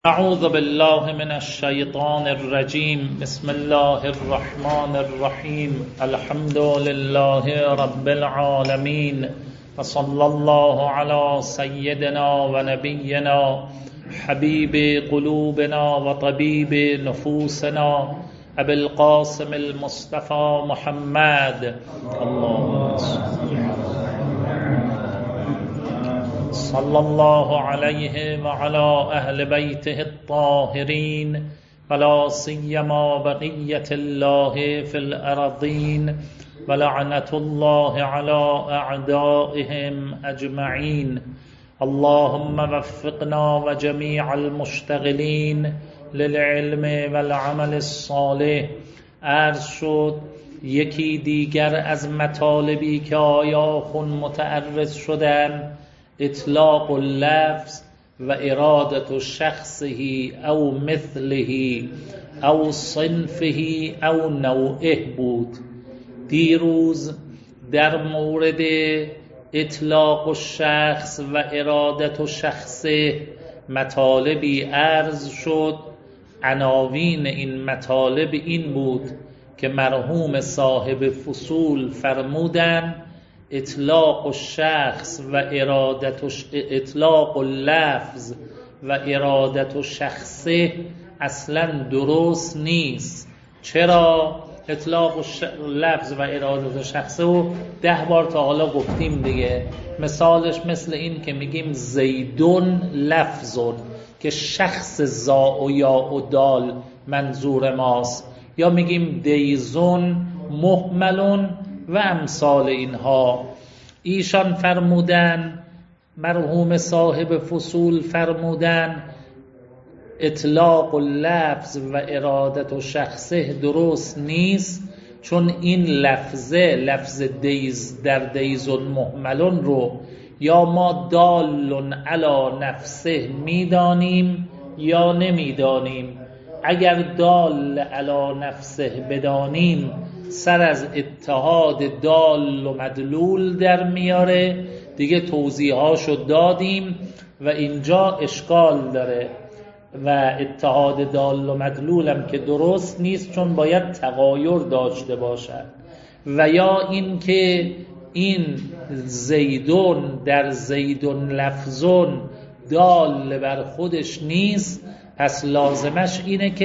اعوذ بالله من الشیطان الرجیم. بسم الله الرحمن الرحیم. الحمد لله رب العالمین و صلی الله علی سیدنا و نبینا حبیب قلوبنا و طبیب نفوسنا ابی القاسم المصطفى محمد. اللهم صلی الله علیه و علی اهل بیته الطاهرین ولا سیما بقیة الله فی الارضین ولعنة الله علی اعدائهم اجمعین. اللهم وفقنا و جمیع المشتغلین للعلم والعمل الصالح. عرض شد یکی دیگر از مطالبی که آیاخون متعرض شدن اطلاق اللفظ و اراده شخصه او مثله او صنفه او نوعه بود. دیروز در مورد اطلاق الشخص و اراده شخصه مطالبی عرض شد. عناوین این مطالب این بود که مرحوم صاحب فصول فرمودن اطلاق الشخص و اطلاق اللفظ و اراده شخصه اصلا درست نیست. چرا؟ اطلاق لفظ و اراده شخصه رو 10 بار تا حالا گفتیم دیگه. مثالش مثل این که میگیم زیدون لفظون که شخص زا و یا و دال منظور ماست، یا میگیم دیزون مهملون و امثال اینها. ایشان فرمودن، مرحوم صاحب فصول فرمودن اطلاق اللفظ و اراده شخصه درست نیست، چون این لفظ دیز در دیزون مهملون رو یا ما دالون علی نفسه میدانیم یا نمیدانیم. اگر دال علی نفسه بدانیم سر از اتحاد دال و مدلول در میاره دیگه. توضیحاشو دادیم و اینجا اشکال داره و اتحاد دال و مدلول هم که درست نیست، چون باید تغایر داشته باشد. و یا این که این زیدون در زیدون لفظون دال بر خودش نیست، پس لازمش اینه که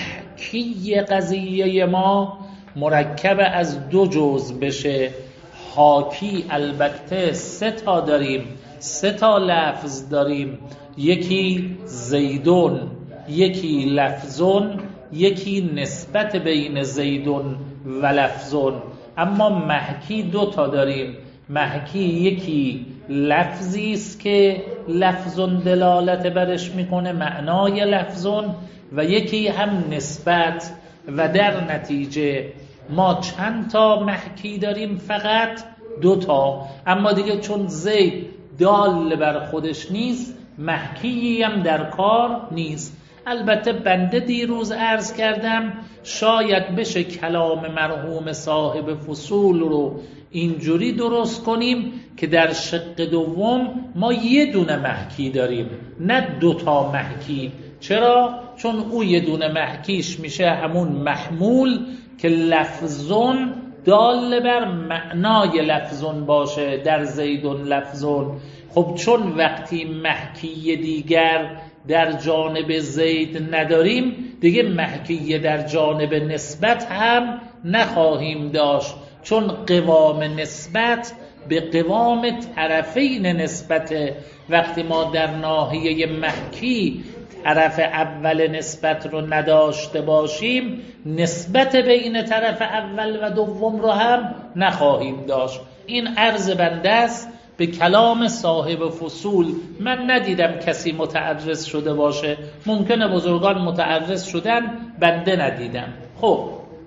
محکی قضیه ما مرکب از 2 جزء بشه. حاکی البته 3 تا داریم، 3 تا لفظ داریم، یکی زیدون، یکی لفظون، یکی نسبت بین زیدون و لفظون. اما محکی 2 تا داریم. محکی یکی لفظی است که لفظون دلالت برش میکنه، معنای لفظون، و یکی هم نسبت. و در نتیجه ما چند تا محکی داریم؟ فقط 2 تا. اما دیگه چون زید دال بر خودش نیست، محکی هم در کار نیست. البته بنده دیروز عرض کردم شاید بشه کلام مرحوم صاحب فصول رو اینجوری درست کنیم که در شق دوم ما 1 دونه محکی داریم، نه 2 تا محکی. چرا؟ چون او 1 دونه محکیش میشه همون محمول که لفظون دال بر معنای لفظون باشه در زیدون لفظون. خب چون وقتی محکی دیگر در جانب زید نداریم، دیگه محکی در جانب نسبت هم نخواهیم داشت، چون قوام نسبت به قوام طرفین نسبت. وقتی ما در ناحیه محکی طرف اول نسبت رو نداشته باشیم، نسبت بین طرف اول و دوم رو هم نخواهیم داشت. این عرض بنده است به کلام صاحب فصول. من ندیدم کسی متعرض شده باشه، ممکنه بزرگان متعرض شدن، بنده ندیدم. خب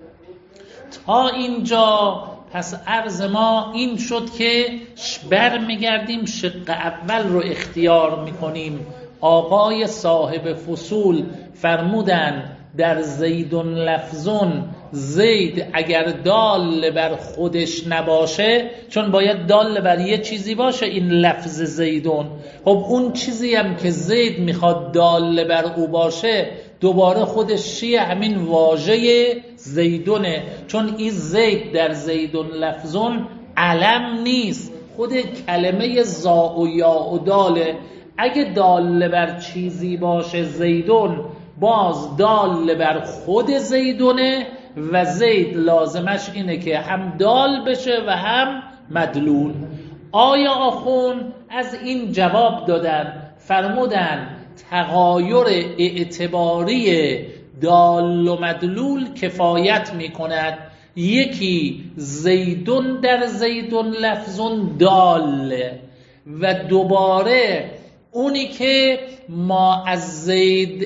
تا اینجا پس عرض ما این شد که برمیگردیم شق اول رو اختیار میکنیم. آقای صاحب فصول فرمودن در زیدون لفظون، زید اگر دال بر خودش نباشه، چون باید دال بر یه چیزی باشه این لفظ زیدون، خب اون چیزی هم که زید میخواد دال بر او باشه دوباره خودش چیه؟ همین واژه زیدونه، چون این زید در زیدون لفظون علم نیست، خود کلمه زا و یا و داله. اگه دال بر چیزی باشه زیدون، باز دال بر خود زیدونه و زید لازمش اینه که هم دال بشه و هم مدلول. آیا آخون از این جواب دادن، فرمودن تغایر اعتباری دال و مدلول کفایت میکند. یکی زیدون در زیدون لفظون دال، و دوباره اونی که ما از زید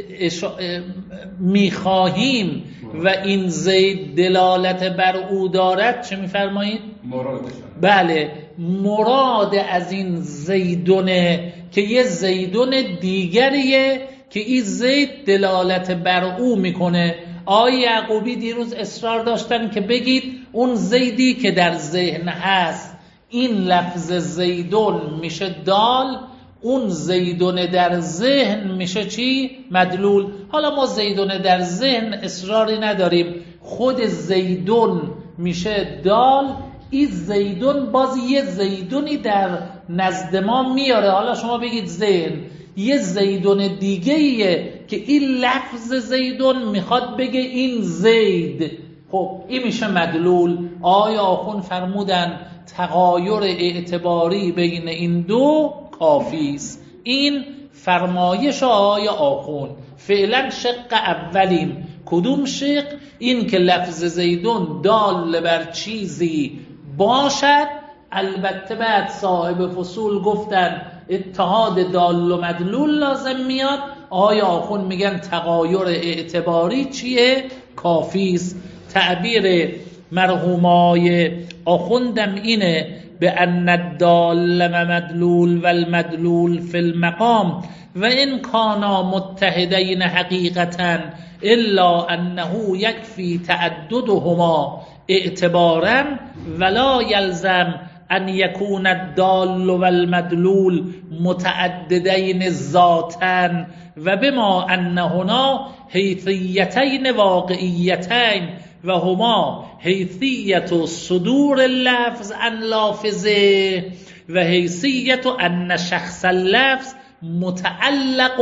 میخواهیم و این زید دلالت بر او دارد، چه میفرمایید؟ بله، مراد از این زیدونه که یه زیدون دیگریه که این زید دلالت بر او میکنه. آقای یعقوبی دیروز اصرار داشتن که بگید اون زیدی که در ذهن هست این لفظ زیدون میشه دال، اون زیدون در ذهن میشه چی؟ مدلول. حالا ما زیدون در ذهن اصراری نداریم، خود زیدون میشه دال، این زیدون باز یه زیدونی در نزد ما میاره. حالا شما بگید ذهن یه زیدون دیگه ایه که این لفظ زیدون میخواد بگه این زید، خب این میشه مدلول. آیا آخون فرمودن تغایر اعتباری بین این دو کافی است. این فرمایش آقای آخون. فعلا شق اولیم. کدوم شق؟ این که لفظ زیدون دال بر چیزی باشد. البته بعد صاحب فصول گفتن اتحاد دال و مدلول لازم میاد. آقای آخون میگن تغایر اعتباری چیه؟ کافی است. تعبیر مرحومای آخوندم اینه به ان الدال و مدلول و المدلول فی المقام و ان کانا متحدین حقیقتا الا انه یکفی تعددهما اعتبارا ولا یلزم ان یکون الدال و المدلول متعددین ذاتا و بما ان هنا حیثیتین واقعیتین و هما حیثیت صدور اللفظ عن لافظه و حیثیت ان شخص اللفظ متعلق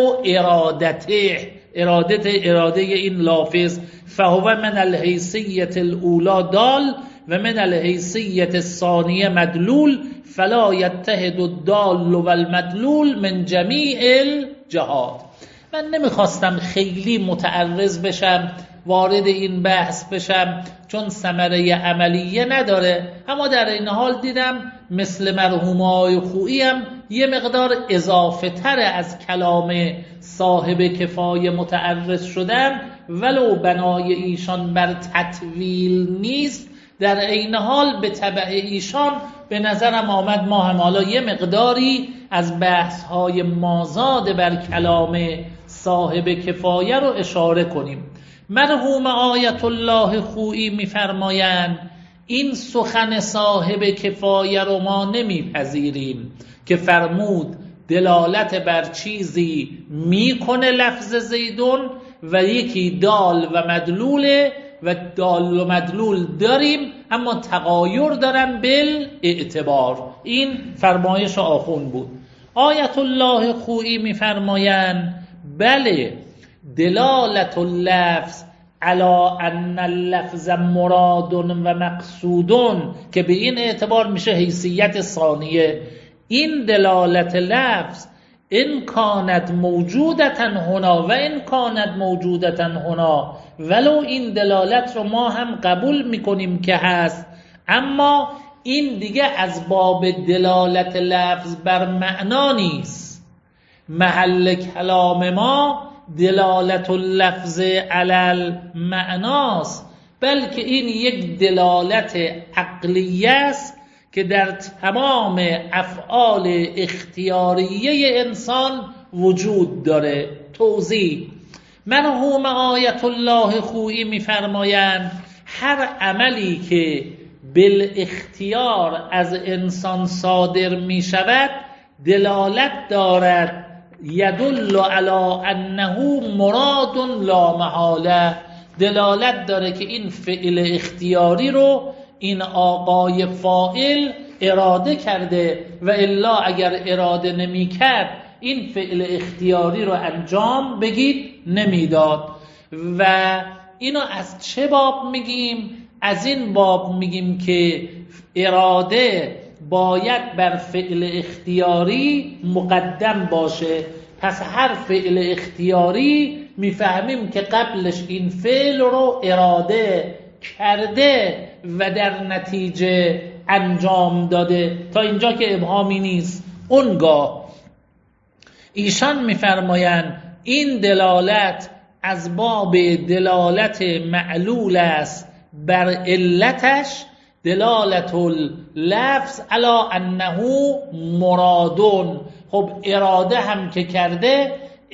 اراده این لافظ، فهو من الحیثیت الاولى دال و من الحیثیت الثانیه مدلول، فلا یتحد الدال و المدلول من جمیع الجهات. من نمیخواستم خیلی متعرض بشم، وارد این بحث بشم، چون ثمره عملیه نداره، اما در این حال دیدم مثل مرحومای خویی هم یه مقدار اضافه تر از کلام صاحب کفایه متعرض شدن، ولو بنای ایشان بر تطویل نیست، در این حال به تبع ایشان به نظرم آمد ما هم حالا یه مقداری از بحث‌های مازاد بر کلام صاحب کفایه رو اشاره کنیم. مرحوم آیت الله خویی می‌فرمایند این سخن صاحب کفایه رو ما نمیپذیریم که فرمود دلالت بر چیزی میکنه لفظ زیدون و یکی دال و مدلوله و دال و مدلول داریم اما تغایر دارن بالاعتبار. این فرمایش آخون بود. آیت الله خویی میفرمایند بله دلالت اللفظ علی ان اللفظ مراد و مقصودون، که به این اعتبار میشه حیثیت ثانیه. این دلالت لفظ ان کانت موجودتن هنا و ان کانت موجودتن هنا، ولو این دلالت رو ما هم قبول میکنیم که هست، اما این دیگه از باب دلالت لفظ بر معنا نیست. محل کلام ما دلالت اللفظ علی المعناست، بلکه این یک دلالت عقلیه است که در تمام افعال اختیاریه انسان وجود داره. توضیح: مرحوم آیت الله خویی میفرمایند هر عملی که بالاختیار از انسان صادر می شود دلالت دارد یدل علی انه مراد لا محاله، دلالت داره که این فعل اختیاری رو این آقای فاعل اراده کرده و الا اگر اراده نمی کرد این فعل اختیاری رو انجام بگید نمیداد. و اینو از چه باب میگیم؟ از این باب میگیم که اراده باید بر فعل اختیاری مقدم باشه. پس هر فعل اختیاری میفهمیم که قبلش این فعل رو اراده کرده و در نتیجه انجام داده. تا اینجا که ابهامی نیست. اونگاه ایشان میفرمایند این دلالت از باب دلالت معلول است بر علتش، دلالت اللفظ علی انه مرادون. خب اراده هم که کرده،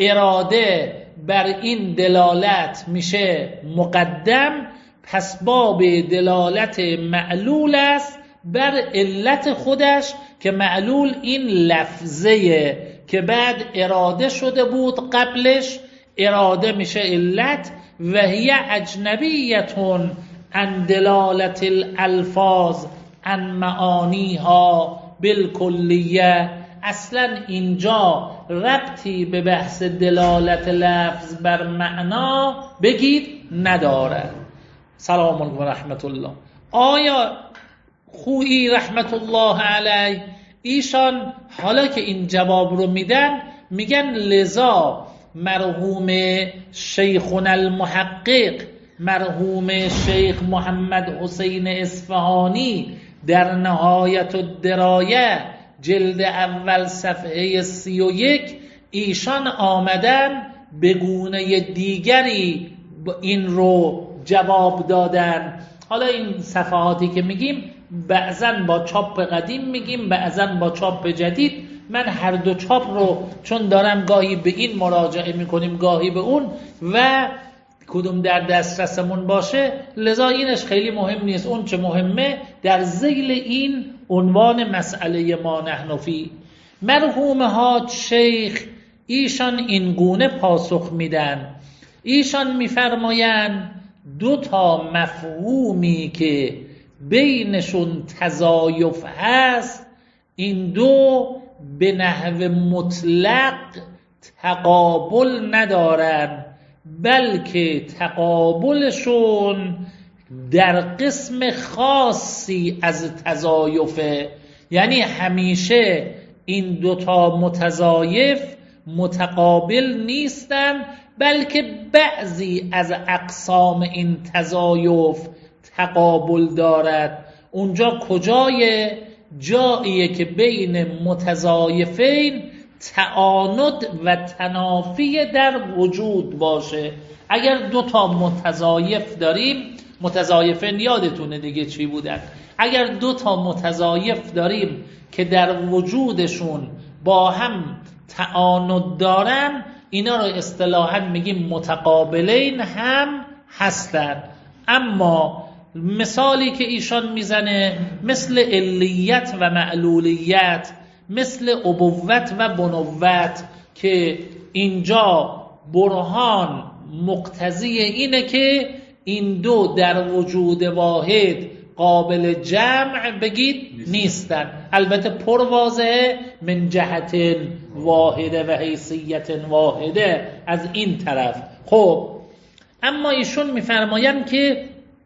اراده بر این دلالت میشه مقدم، پس باب دلالت معلول است بر علت خودش که معلول این لفظه که بعد اراده شده بود قبلش، اراده میشه علت. و هی اجنبیتون عن دلالت الالفاظ عن معانیها بالکلیه. اصلا اینجا ربطی به بحث دلالت لفظ بر معنا بگید ندارد. سلام علیکم و رحمت الله. آیا خویی رحمت الله علیه ایشان حالا که این جواب رو میدن میگن لذا مرحوم شیخنا المحقق مرحوم شیخ محمد حسین اصفهانی در نهایت الدرایه جلد اول صفحه 31 ایشان آمدن به گونه دیگری این رو جواب دادن. حالا این صفحاتی که میگیم بعضا با چاپ قدیم میگیم، بعضا با چاپ جدید. من هر دو چاپ رو چون دارم گاهی به این مراجعه میکنیم گاهی به اون و کدوم در دسترسمون باشه، لذا اینش خیلی مهم نیست. اون چه مهمه در ذیل این عنوان مسئله ما نحن فی. مرحوم حاج شیخ ایشان این گونه پاسخ میدن. ایشان میفرمایند دو تا مفهومی که بینشون تضایف هست، این دو به نحو مطلق تقابل ندارن، بلکه تقابلشون در قسم خاصی از تضایفه. یعنی همیشه این دوتا متضایف متقابل نیستن، بلکه بعضی از اقسام این تضایف تقابل دارد. اونجا کجایه؟ جاییه که بین متضایفین تعاند و تنافی در وجود باشه. اگر دو تا متضایف داریم، متضایفین یادتونه دیگه چی بودن؟ اگر دو تا متضایف داریم که در وجودشون با هم تعاند دارن، اینا رو اصطلاحاً میگیم متقابلین هم هستن. اما مثالی که ایشان میزنه مثل علیت و معلولیت، مثل ابوت و بنوت، که اینجا برهان مقتضی اینه که این دو در وجود واحد قابل جمع بگید نیستن. البته پر واضحه من جهت واحده و حیثیت واحده از این طرف. خب اما ایشون میفرمایند که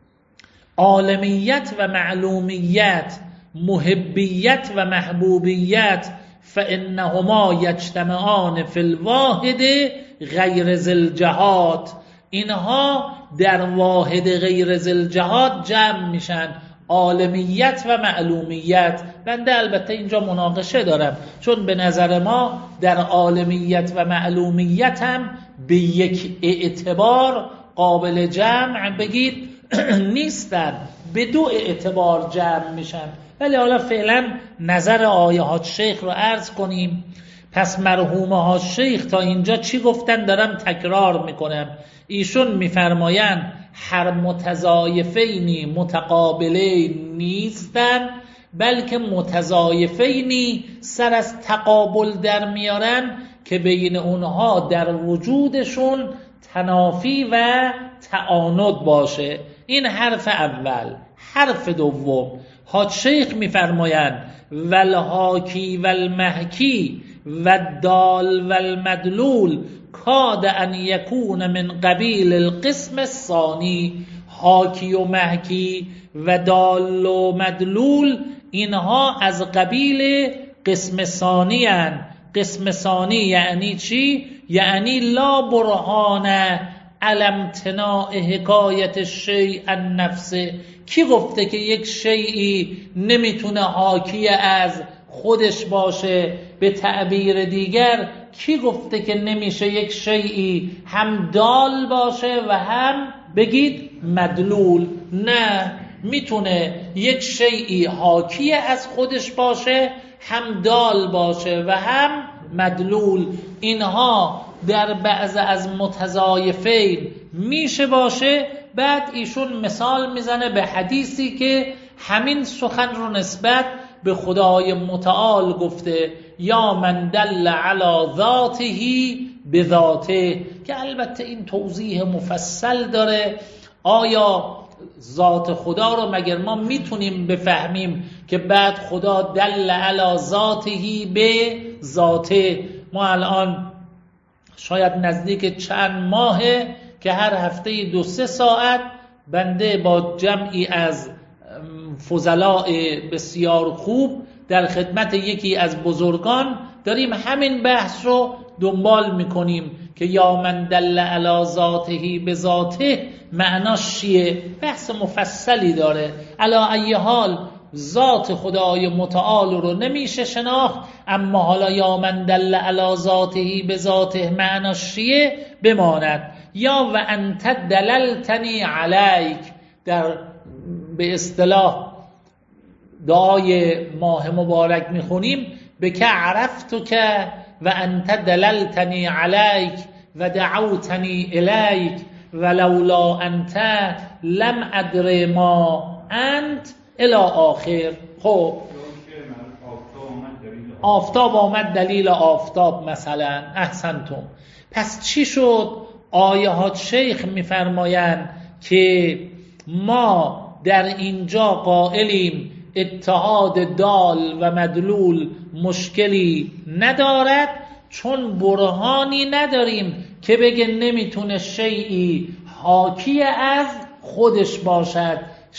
عالمیت و معلومیت، محبیت و محبوبیت، فانهما یجتمعان فی الواحد غیر ذی الجهات، اینها در واحد غیر ذی الجهات جمع میشن. عالمیت و معلومیت، بنده البته اینجا مناقشه دارم، چون به نظر ما در عالمیت و معلومیت هم به یک اعتبار قابل جمع بگید نیستن، به دو اعتبار جمع میشن. ولی حالا فعلا نظر آیه ها شیخ رو عرض کنیم. پس مرحوم حاج شیخ تا اینجا چی گفتن؟ دارم تکرار میکنم. ایشون میفرمایند هر متضایفینی متقابلین نیستن، بلکه متضایفینی سر از تقابل در میارن که بین اونها در وجودشون تنافی و تعاند باشه. این حرف اول. حرف دوم، حاج شیخ میفرمایند والحاکی والمحکی والدال والمدلول کاد ان یکون من قبیل القسم الثانی. حاکی و محکی و دال و مدلول اینها از قبیل قسم ثانی هستند. قسم ثانی یعنی چی؟ یعنی لا برهان علی امتناع حکایت الشیء عن نفسه. کی گفته که یک شیئی نمیتونه حاکی از خودش باشه؟ به تعبیر دیگر کی گفته که نمیشه یک شیئی هم دال باشه و هم بگید مدلول؟ نه، میتونه یک شیئی حاکی از خودش باشه، هم دال باشه و هم مدلول. اینها در بعض از متضایفین میشه باشه. بعد ایشون مثال میزنه به حدیثی که همین سخن رو نسبت به خدای متعال گفته، یا من دل علی ذاته بذاته، که البته این توضیح مفصل داره. آیا ذات خدا رو مگر ما میتونیم بفهمیم که بعد خدا دل علی ذاته به ذاته؟ ما الان شاید نزدیک چند ماهه که هر هفته 2-3 ساعت بنده با جمعی از فضلاء بسیار خوب در خدمت یکی از بزرگان داریم همین بحث رو دنبال میکنیم که یا من دل علی ذاته به ذاته معناش چیه. بحث مفصلی داره. علی ای حال ذات خدای متعال رو نمیشه شناخت، اما حالا یا من دل علی ذاته به ذاته معناش چیه بماند. یا و انت دللتنی علیک، در به اصطلاح دعای ماه مبارک میخونیم به که عرفتو که و انت دللتنی علیک و دعوتنی الیک ولولا انت لم ادر ما انت الی آخر. خب آفتاب آمد دلیل آفتاب مثلا. احسنتم. پس چی شد؟ آیات شیخ میفرمایند که ما در اینجا قائلیم اتحاد دال و مدلول مشکلی ندارد، چون برهانی نداریم که بگه نمیتونه شیئی حاکی از خودش باشد،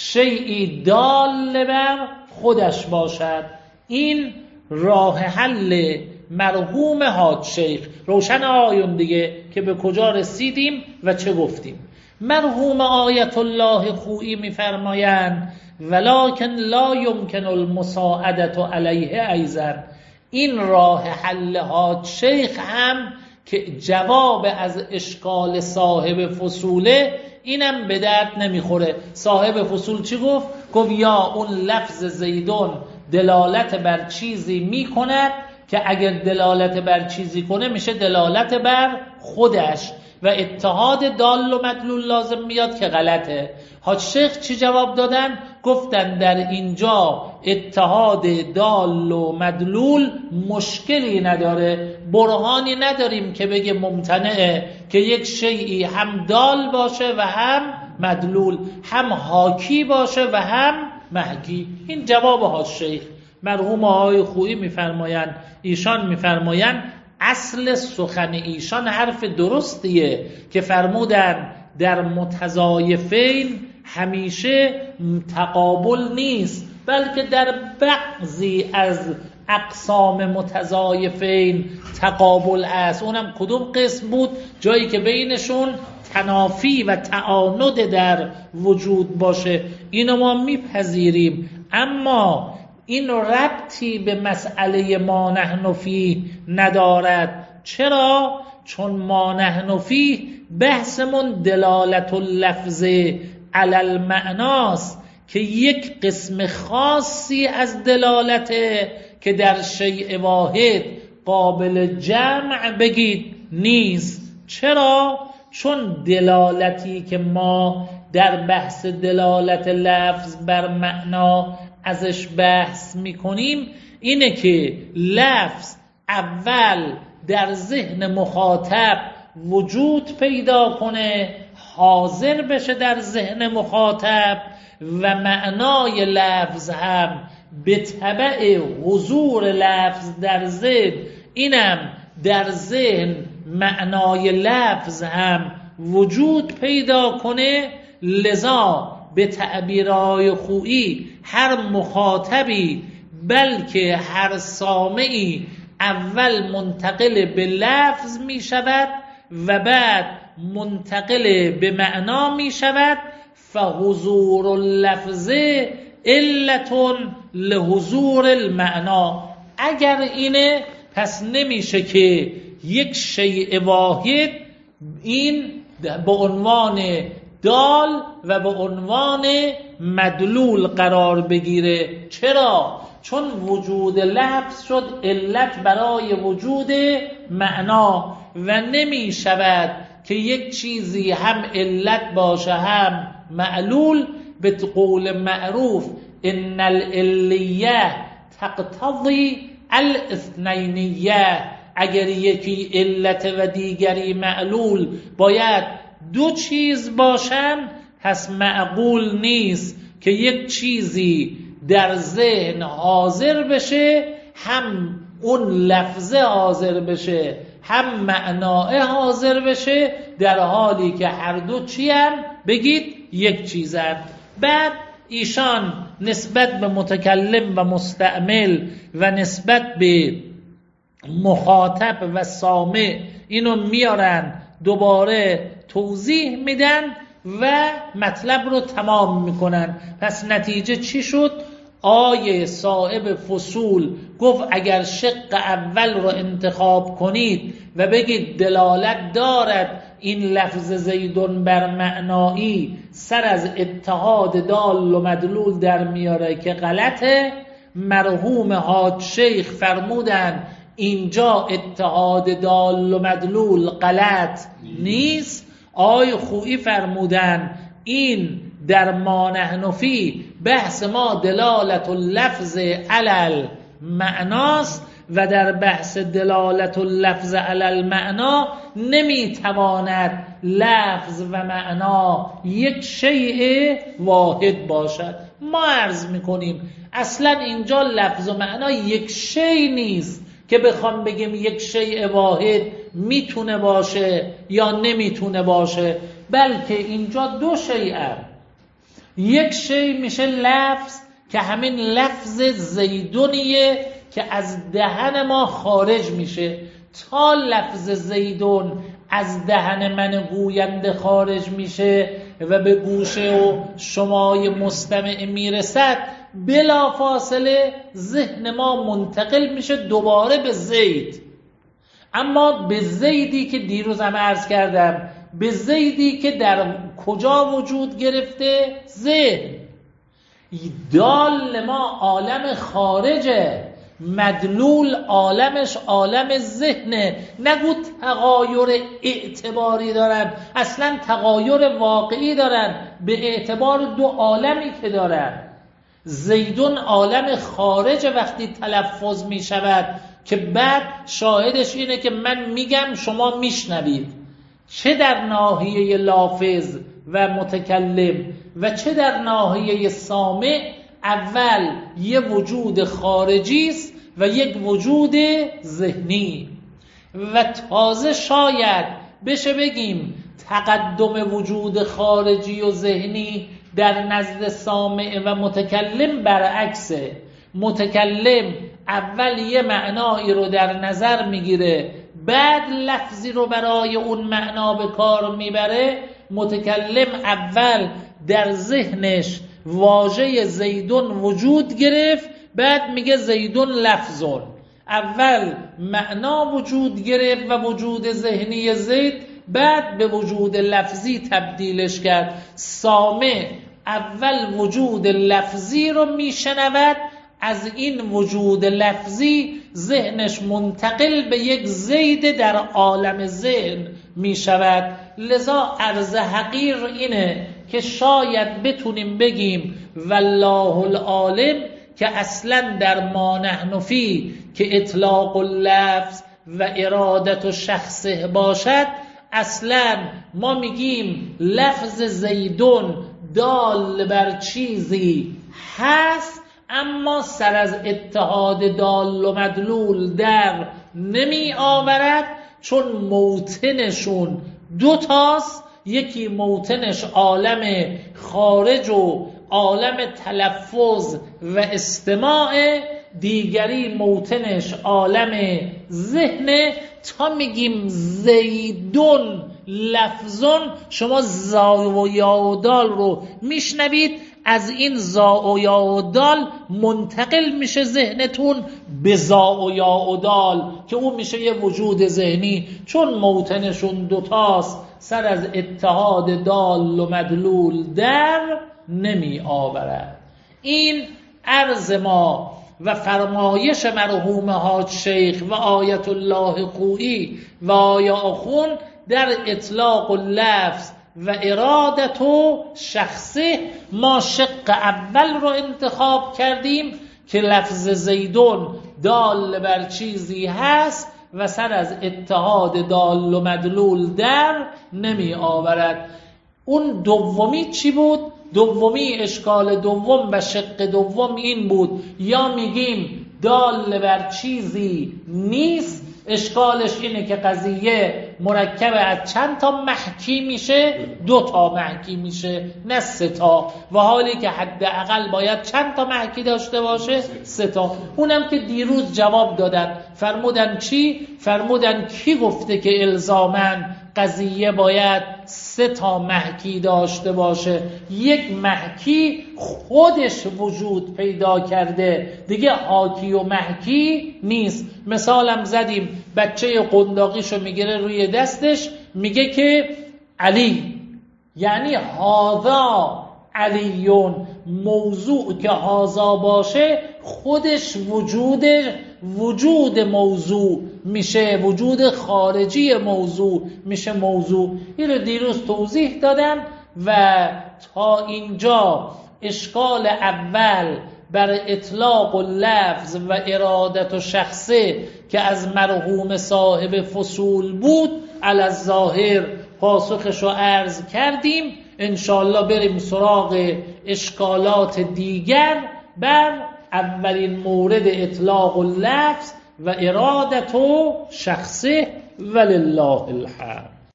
شیئی دال بر خودش باشد. این راه حل مرحوم حاج شیخ. روشن آیون دیگه که به کجا رسیدیم و چه گفتیم. مرحوم آیت الله خویی میفرمایند ولکن لا یمکن المساعدت علیه ایضا. این راه حل حاج شیخ هم که جواب از اشکال صاحب فصوله، اینم به درد نمیخوره. صاحب فصول چی گفت؟ گفت یا اون لفظ زیدون دلالت بر چیزی میکند که اگر دلالت بر چیزی کنه میشه دلالت بر خودش و اتحاد دال و مدلول لازم میاد که غلطه. حاج شیخ چی جواب دادن؟ گفتن در اینجا اتحاد دال و مدلول مشکلی نداره، برهانی نداریم که بگه ممتنعه که یک شیئی هم دال باشه و هم مدلول، هم حاکی باشه و هم محکی. این جواب حاج شیخ. مرحوم آقای خویی میفرمایند، ایشان میفرمایند اصل سخن ایشان حرف درستیه که فرمودن در متضایفین همیشه تقابل نیست، بلکه در بعضی از اقسام متضایفین تقابل است. اونم کدوم قسم بود؟ جایی که بینشون تنافی و تعاند در وجود باشه. اینو ما میپذیریم، اما این ربطی به مسئله ما نحن فیه ندارد. چرا؟ چون ما نحن فیه بحثمون دلالت اللفظ علی المعناست که یک قسم خاصی از دلالته که در شیء واحد قابل جمع بگید نیست. چرا؟ چون دلالتی که ما در بحث دلالت لفظ بر معنا ازش بحث میکنیم اینه که لفظ اول در ذهن مخاطب وجود پیدا کنه، حاضر بشه در ذهن مخاطب و معنای لفظ هم به تبع حضور لفظ در ذهن اینم در ذهن معنای لفظ هم وجود پیدا کنه. لذا به تعبیرهای خویی هر مخاطبی بلکه هر سامعی اول منتقل به لفظ می شود و بعد منتقل به معنا می شود. فحضور اللفظ علتون لحضور المعنا. اگر اینه پس نمیشه که یک شیء واحد این به عنوان دال و به عنوان مدلول قرار بگیره. چرا؟ چون وجود لفظ شد علت برای وجود معنا و نمی شود که یک چیزی هم علت باشه هم معلول. به قول معروف ان العلیه تقتضی الاثنینیه. اگر یکی علت و دیگری معلول باید دو چیز باشن، پس معقول نیست که یک چیزی در ذهن حاضر بشه هم اون لفظه حاضر بشه هم معناه حاضر بشه، در حالی که هر دو چی هم بگید یک چیزن. بعد ایشان نسبت به متکلم و مستعمل و نسبت به مخاطب و سامع اینو میارن دوباره توضیح میدن و مطلب رو تمام میکنن. پس نتیجه چی شد؟ آیه صاحب فصول گفت اگر شق اول رو انتخاب کنید و بگید دلالت دارد این لفظ زیدون بر معنایی، سر از اتحاد دال و مدلول در میاره که غلطه. مرحوم حاج شیخ فرمودن اینجا اتحاد دال و مدلول غلط نیست. آی خویی فرمودن این در ما نحن فی بحث ما دلالت اللفظ علل معناست و در بحث دلالت اللفظ علل معنا نمیتواند لفظ و معنا یک شیء واحد باشد. ما عرض میکنیم اصلا اینجا لفظ و معنا یک شیء نیست که بخوام بگیم یک شیء واحد میتونه باشه یا نمیتونه باشه، بلکه اینجا دو شیء. یک شیء میشه لفظ که همین لفظ زیدونیه که از دهن ما خارج میشه. تا لفظ زیدون از دهن من گوینده خارج میشه و به گوش و شمای مستمع میرسد، بلا فاصله ذهن ما منتقل میشه دوباره به زید. اما به زیدی که دیروز هم عرض کردم، به زیدی که در کجا وجود گرفته؟ ذهن. دال ما عالم خارجه، مدلول عالمش عالم ذهنه. نگو تغایر اعتباری دارن، اصلا تغایر واقعی دارن به اعتبار دو عالمی که دارن. زیدون عالم خارج وقتی تلفظ می شود که بعد شاهدش اینه که من میگم شما میشنوید، چه در ناحیه لافظ و متکلم و چه در ناحیه سامع. اول یه وجود خارجی است و یک وجود ذهنی و تازه شاید بشه بگیم تقدم وجود خارجی و ذهنی در نزد سامع و متکلم برعکسه. متکلم اول یه معنایی رو در نظر میگیره، بعد لفظی رو برای اون معنا به کار میبره. متکلم اول در ذهنش واژه زیدون وجود گرفت، بعد میگه زیدون لفظون. اول معنا وجود گرفت و وجود ذهنی زید، بعد به وجود لفظی تبدیلش کرد. سامع اول وجود لفظی رو میشنود، از این وجود لفظی ذهنش منتقل به یک زید در عالم ذهن می شود. لذا عرض حقیر اینه که شاید بتونیم بگیم والله العالم که اصلا در ما نحن فی که اطلاق اللفظ و ارادت شخصه باشد، اصلا ما میگیم لفظ زیدون دال بر چیزی هست، اما سر از اتحاد دال و مدلول در نمی آورد، چون موطنشون دوتاست. یکی موطنش عالم خارج و عالم تلفظ و استماع، دیگری موطنش عالم ذهن. تا میگیم زیدون لفظون، شما زا و یا و دال رو میشنوید، از این زا و یا و دال منتقل میشه ذهنتون به زا و یا و دال که اون میشه یه وجود ذهنی، چون موطنشون دوتاست، سر از اتحاد دال و مدلول در نمی آورد. این عرض ما و فرمایش مرحوم حاج شیخ و آیت الله خویی و آیا آخون در اطلاق اللفظ و ارادت و شخصه. ما شق اول رو انتخاب کردیم که لفظ زیدون دال بر چیزی هست و سر از اتحاد دال و مدلول در نمی آورد. اون دومی چی بود؟ دومی اشکال دوم و شق دوم این بود، یا میگیم دال بر چیزی نیست، اشکالش اینه که قضیه مرکب از چند تا محکی میشه؟ 2 تا محکی میشه، نه 3 تا، و حالی که حداقل باید چند تا محکی داشته باشه؟ 3 تا. اونم که دیروز جواب دادن، فرمودن چی؟ فرمودن کی گفته که الزاماً قضیه باید 3 تا محکی داشته باشه؟ یک محکی خودش وجود پیدا کرده، دیگه حاکی و محکی نیست. مثالم زدیم، بچه قنداقیشو میگیره روی دستش، میگه که علی، یعنی هاذا علیون. موضوع که هاذا باشه خودش وجود موضوع میشه، وجود خارجی موضوع میشه موضوع. این رو دیروز توضیح دادم و تا اینجا اشکال اول بر اطلاق و لفظ و ارادت و شخصه که از مرحوم صاحب فصول بود علی الظاهر پاسخش رو عرض کردیم. انشاءالله بریم سراغ اشکالات دیگر بر اولین مورد اطلاق و لفظ و ارادت و شخصه. ولله الحمد.